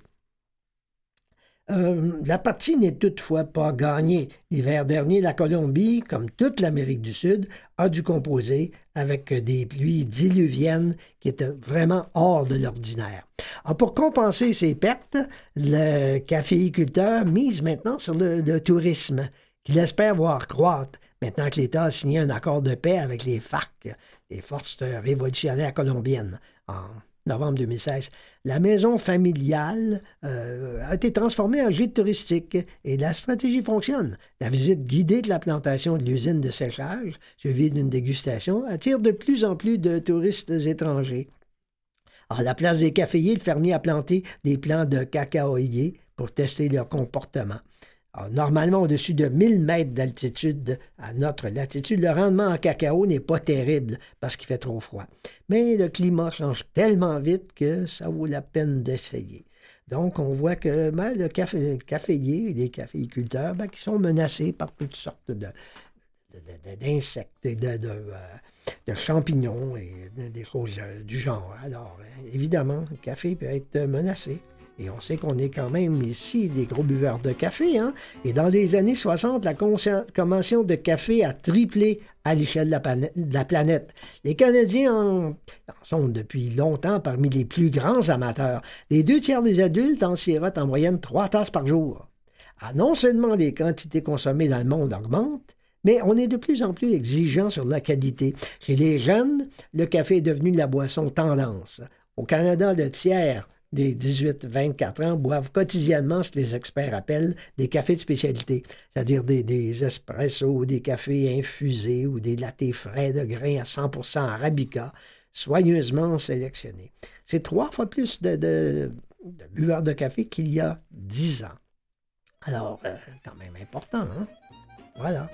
La partie n'est toutefois pas gagnée. L'hiver dernier, la Colombie, comme toute l'Amérique du Sud, a dû composer avec des pluies diluviennes qui étaient vraiment hors de l'ordinaire. Alors, pour compenser ces pertes, le caféiculteur mise maintenant sur le tourisme, qu'il espère voir croître, maintenant que l'État a signé un accord de paix avec les FARC, les Forces révolutionnaires colombiennes, en novembre 2016. La maison familiale a été transformée en gîte touristique et la stratégie fonctionne. La visite guidée de la plantation de l'usine de séchage, suivie d'une dégustation, attire de plus en plus de touristes étrangers. À la place des caféiers, le fermier a planté des plants de cacaoyers pour tester leur comportement. Alors, normalement, au-dessus de 1000 mètres d'altitude à notre latitude, le rendement en cacao n'est pas terrible parce qu'il fait trop froid. Mais le climat change tellement vite que ça vaut la peine d'essayer. Donc, on voit que le caféier et les caféiculteurs qui sont menacés par toutes sortes d'insectes et de champignons et des choses du genre. Alors, évidemment, le café peut être menacé. Et on sait qu'on est quand même ici des gros buveurs de café, hein? Et dans les années 60, la consommation de café a triplé à l'échelle de la planète. Les Canadiens en sont depuis longtemps parmi les plus grands amateurs. Les 2/3 des adultes en sirotent en moyenne 3 tasses par jour. Alors, non seulement les quantités consommées dans le monde augmentent, mais on est de plus en plus exigeant sur la qualité. Chez les jeunes, le café est devenu la boisson tendance. Au Canada, le tiers des 18-24 ans boivent quotidiennement ce que les experts appellent des cafés de spécialité, c'est-à-dire des espressos, des cafés infusés ou des lattés frais de grains à 100% arabica, soigneusement sélectionnés. C'est 3 fois plus de buveurs de café qu'il y a 10 ans. Alors, quand même important, hein? Voilà.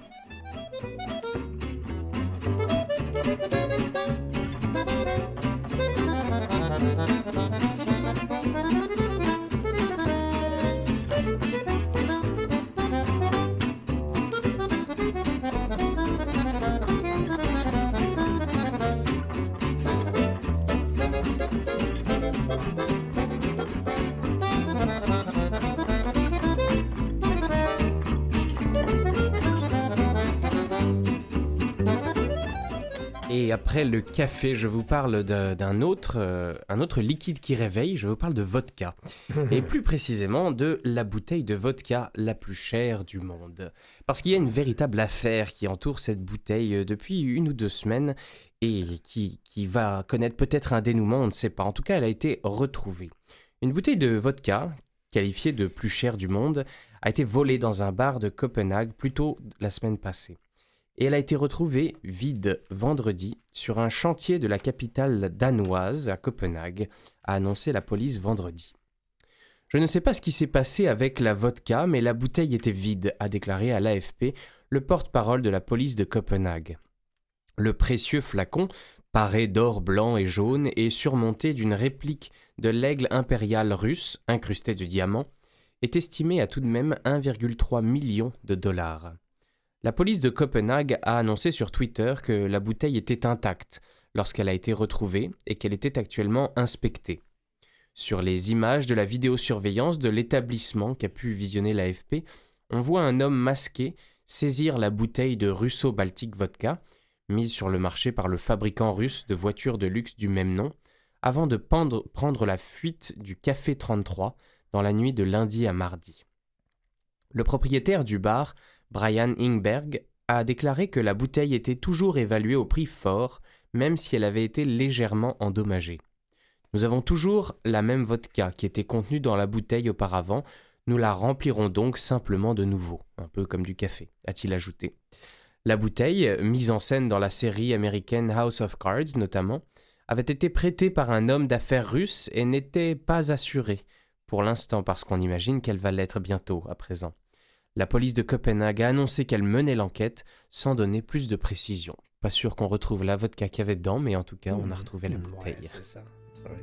Et après le café, je vous parle d'un autre liquide qui réveille, je vous parle de vodka. Et plus précisément de la bouteille de vodka la plus chère du monde. Parce qu'il y a une véritable affaire qui entoure cette bouteille depuis 1 ou 2 semaines et qui va connaître peut-être un dénouement, on ne sait pas. En tout cas, elle a été retrouvée. Une bouteille de vodka, qualifiée de plus chère du monde, a été volée dans un bar de Copenhague plus tôt la semaine passée. Et elle a été retrouvée vide vendredi sur un chantier de la capitale danoise à Copenhague, a annoncé la police vendredi. Je ne sais pas ce qui s'est passé avec la vodka, mais la bouteille était vide, a déclaré à l'AFP le porte-parole de la police de Copenhague. Le précieux flacon, paré d'or blanc et jaune et surmonté d'une réplique de l'aigle impérial russe incrusté de diamants, est estimé à tout de même 1,3 million de dollars. La police de Copenhague a annoncé sur Twitter que la bouteille était intacte lorsqu'elle a été retrouvée et qu'elle était actuellement inspectée. Sur les images de la vidéosurveillance de l'établissement qu'a pu visionner l'AFP, on voit un homme masqué saisir la bouteille de Russo Baltic Vodka, mise sur le marché par le fabricant russe de voitures de luxe du même nom, avant de prendre la fuite du Café 33 dans la nuit de lundi à mardi. Le propriétaire du bar, Brian Ingberg, a déclaré que la bouteille était toujours évaluée au prix fort, même si elle avait été légèrement endommagée. Nous avons toujours la même vodka qui était contenue dans la bouteille auparavant, Nous la remplirons donc simplement de nouveau, un peu comme du café, a-t-il ajouté. La bouteille, mise en scène dans la série américaine House of Cards notamment, avait été prêtée par un homme d'affaires russe et n'était pas assurée, pour l'instant parce qu'on imagine qu'elle va l'être bientôt à présent. La police de Copenhague a annoncé qu'elle menait l'enquête sans donner plus de précision. Pas sûr qu'on retrouve la vodka qu'il y avait dedans, mais en tout cas, on a retrouvé la bouteille. Ouais, c'est ça. Oui.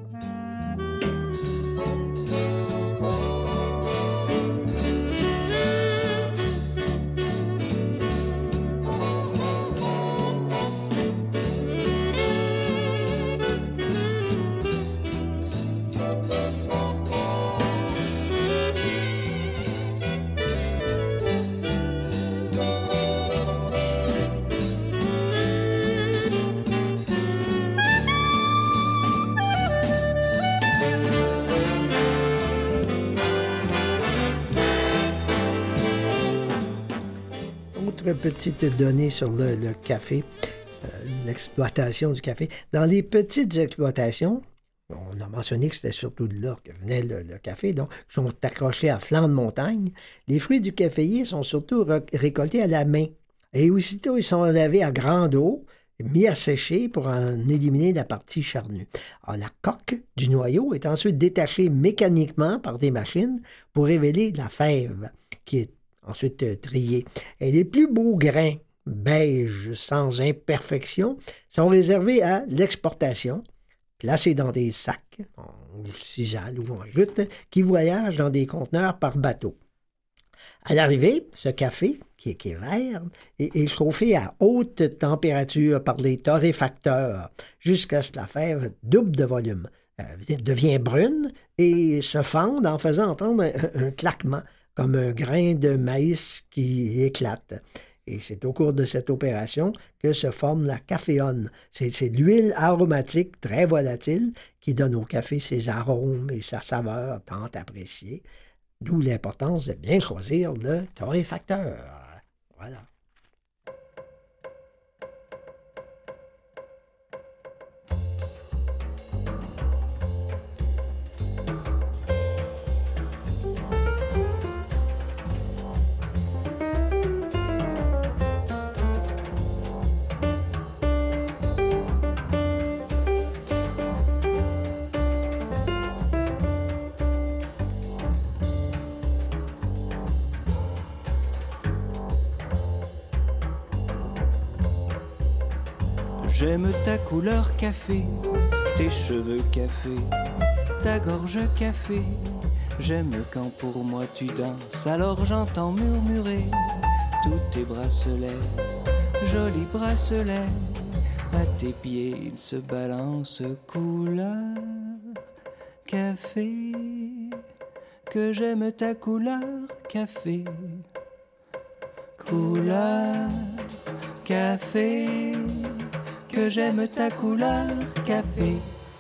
Autre petite donnée sur le café, l'exploitation du café. Dans les petites exploitations, on a mentionné que c'était surtout de là que venait le café, donc ils sont accrochés à flanc de montagne. Les fruits du caféier sont surtout récoltés à la main. Et aussitôt, ils sont lavés à grande eau, mis à sécher pour en éliminer la partie charnue. Alors, la coque du noyau est ensuite détachée mécaniquement par des machines pour révéler la fève, qui est ensuite triée. Et les plus beaux grains, beige sans imperfection, sont réservés à l'exportation, placés dans des sacs, en cisale ou en jute, qui voyagent dans des conteneurs par bateau. À l'arrivée, ce café, qui est vert, est chauffé à haute température par les torréfacteurs jusqu'à ce que la fève double de volume, devient brune et se fende en faisant entendre un claquement, comme un grain de maïs qui éclate. Et c'est au cours de cette opération que se forme la caféone. C'est l'huile aromatique très volatile qui donne au café ses arômes et sa saveur tant appréciée. D'où l'importance de bien choisir le torréfacteur. Voilà. J'aime ta couleur café, tes cheveux café, ta gorge café. J'aime quand pour moi tu danses, alors j'entends murmurer tous tes bracelets, jolis bracelets. À tes pieds ils se balancent couleur café. Que j'aime ta couleur café, couleur café. Que j'aime ta couleur café.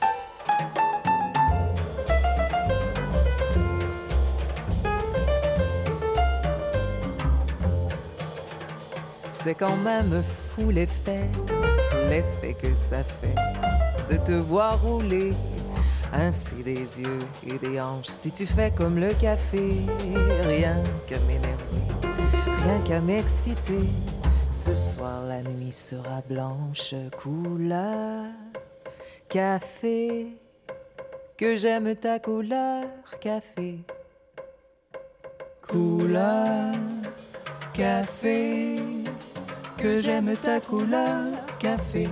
C'est quand même fou l'effet que ça fait de te voir rouler ainsi des yeux et des hanches. Si tu fais comme le café, rien qu'à m'énerver, rien qu'à m'exciter. Ce soir la nuit sera blanche, couleur café. Que j'aime ta couleur café, Couleur café. Que j'aime ta couleur café.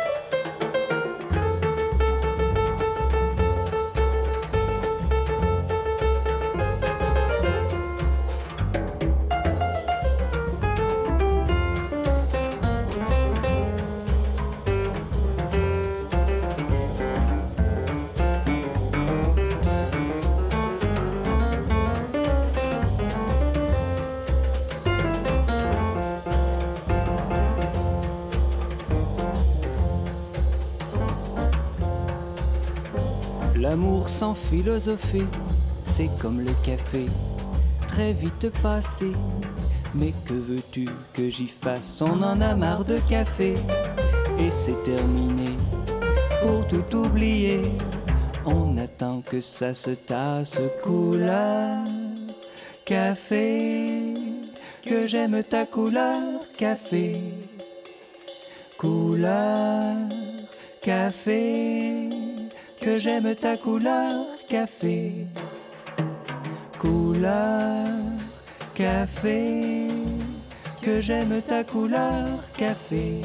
L'amour sans philosopher, c'est comme le café, très vite passé. Mais que veux-tu que j'y fasse? On en a marre de café, et c'est terminé. Pour tout oublier, on attend que ça se tasse. Couleur café, que j'aime ta couleur, café. Couleur, café, que j'aime ta couleur, café. Couleur, café, que j'aime ta couleur, café.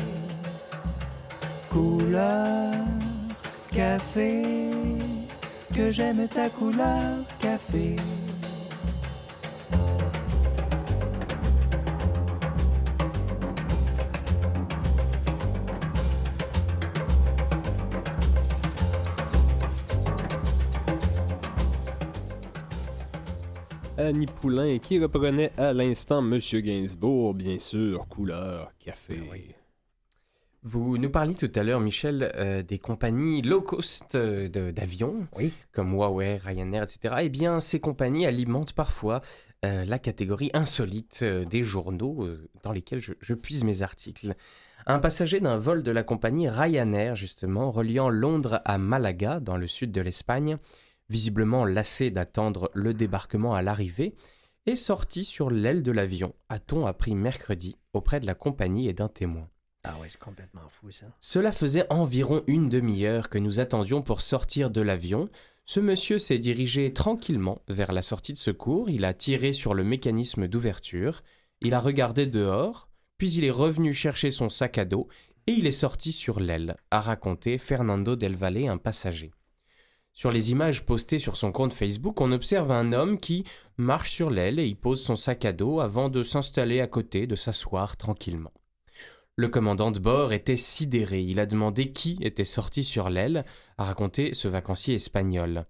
Couleur, café, que j'aime ta couleur, café. Annie Poulain qui reprenait à l'instant Monsieur Gainsbourg, bien sûr, couleur, café. Oui. Vous nous parliez tout à l'heure, Michel, des compagnies low cost d'avions, Oui. comme Huawei, Ryanair, etc. Eh bien, ces compagnies alimentent parfois la catégorie insolite des journaux dans lesquels je puise mes articles. Un passager d'un vol de la compagnie Ryanair, justement, reliant Londres à Malaga, dans le sud de l'Espagne, visiblement lassé d'attendre le débarquement à l'arrivée, est sorti sur l'aile de l'avion, a-t-on appris mercredi, auprès de la compagnie et d'un témoin. Ah oui, c'est complètement fou, ça. Cela faisait environ une demi-heure que nous attendions pour sortir de l'avion. Ce monsieur s'est dirigé tranquillement vers la sortie de secours, il a tiré sur le mécanisme d'ouverture, il a regardé dehors, puis il est revenu chercher son sac à dos et il est sorti sur l'aile, a raconté Fernando Del Valle, un passager. Sur les images postées sur son compte Facebook, on observe un homme qui marche sur l'aile et y pose son sac à dos avant de s'installer à côté, de s'asseoir tranquillement. Le commandant de bord était sidéré. Il a demandé qui était sorti sur l'aile, a raconté ce vacancier espagnol.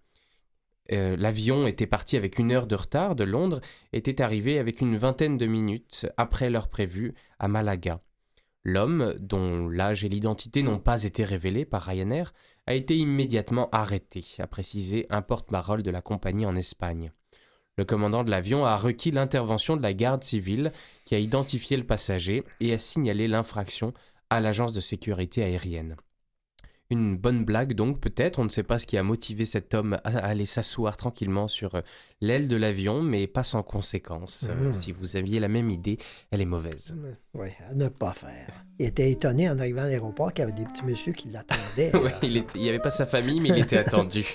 L'avion était parti avec 1 heure de retard de Londres, était arrivé avec une vingtaine de minutes après l'heure prévue à Malaga. L'homme, dont l'âge et l'identité n'ont pas été révélés par Ryanair, a été immédiatement arrêté, a précisé un porte-parole de la compagnie en Espagne. Le commandant de l'avion a requis l'intervention de la garde civile qui a identifié le passager et a signalé l'infraction à l'agence de sécurité aérienne. Une bonne blague donc peut-être, on ne sait pas ce qui a motivé cet homme à aller s'asseoir tranquillement sur l'aile de l'avion, mais pas sans conséquence. Si vous aviez la même idée, elle est mauvaise. Oui, à ne pas faire. Il était étonné en arrivant à l'aéroport qu'il y avait des petits messieurs qui l'attendaient. Oui, il n'y avait pas sa famille, mais il était attendu.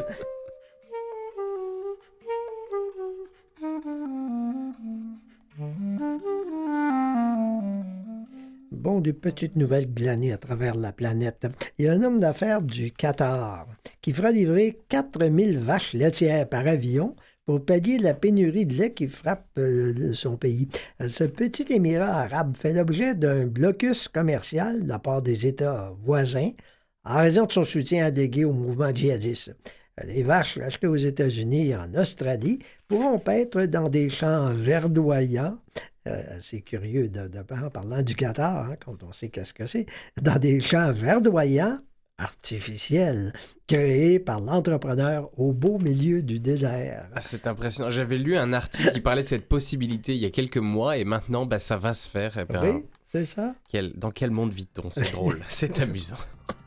Bon, des petites nouvelles glanées à travers la planète. Il y a un homme d'affaires du Qatar qui fera livrer 4000 vaches laitières par avion pour pallier la pénurie de lait qui frappe son pays. Ce petit émirat arabe fait l'objet d'un blocus commercial de la part des États voisins en raison de son soutien allégué au mouvement djihadiste. Les vaches achetées aux États-Unis et en Australie pourront paître dans des champs verdoyants. C'est curieux en parlant du Qatar, hein, quand on sait qu'est-ce que c'est, dans des champs verdoyants artificiels créés par l'entrepreneur au beau milieu du désert. Ah, c'est impressionnant. J'avais lu un article qui parlait de cette possibilité il y a quelques mois et maintenant ça va se faire. Eh bien, oui, c'est ça. Dans quel monde vit-on? C'est drôle, c'est amusant.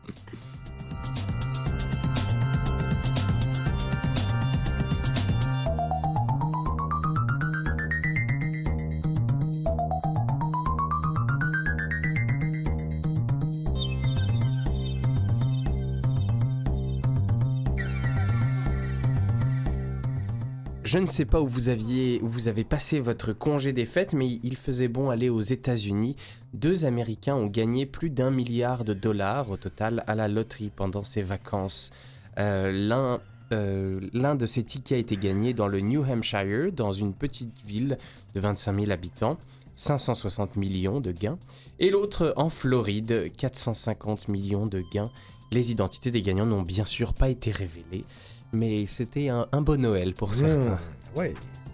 Je ne sais pas où vous avez passé votre congé des fêtes, mais il faisait bon aller aux États-Unis. 2 Américains ont gagné plus d'$1 milliard au total à la loterie pendant ces vacances. L'un de ces tickets a été gagné dans le New Hampshire, dans une petite ville de 25 000 habitants, 560 millions de gains, et l'autre en Floride, 450 millions de gains. Les identités des gagnants n'ont bien sûr pas été révélées. Mais c'était un beau Noël pour certains. Oui.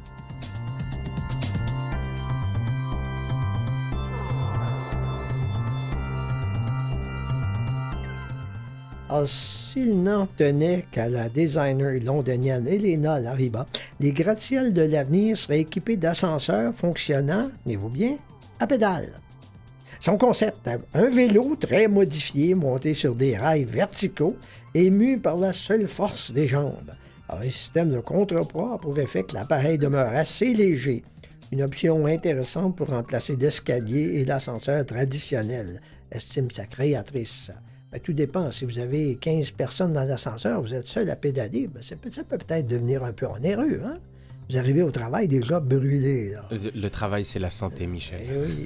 Alors, s'il n'en tenait qu'à la designer londonienne Elena Lariba, les gratte-ciels de l'avenir seraient équipés d'ascenseurs fonctionnant, tenez-vous bien, à pédales. Son concept, un vélo très modifié monté sur des rails verticaux et mu par la seule force des jambes. Alors, un système de contrepoids a pour effet que l'appareil demeure assez léger. Une option intéressante pour remplacer l'escalier et l'ascenseur traditionnel, estime sa créatrice. Ben, tout dépend. Si vous avez 15 personnes dans l'ascenseur, vous êtes seul à pédaler, ben, ça peut peut-être devenir un peu onéreux. Hein? Vous arrivez au travail déjà brûlé. Là. Le travail, c'est la santé, Michel. Eh oui.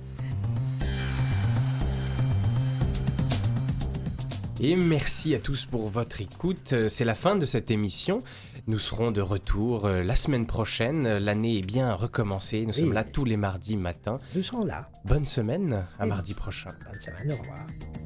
Et merci à tous pour votre écoute. C'est la fin de cette émission. Nous serons de retour la semaine prochaine. L'année est bien recommencée. Nous sommes là tous les mardis matin. Nous serons là. Bonne semaine. À Et mardi prochain. bonne semaine. Au revoir.